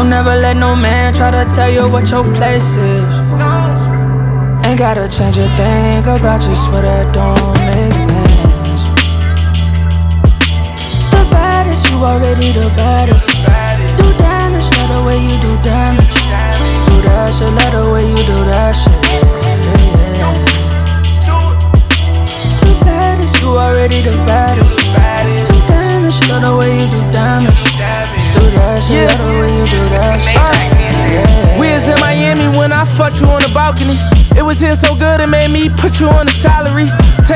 Don't ever let no man try to tell you what your place is. Ain't gotta change a thing about you, swear that don't make sense. The baddest, you already the baddest. Do damage, love the way you do damage. Do that shit, love the way you do that shit. The baddest, you already the baddest. Do damage, love the way you do damage. Do that shit, love the way you do that shit. We was in Miami when I fucked you on the balcony. It was hitting so good it made me put you on the salary.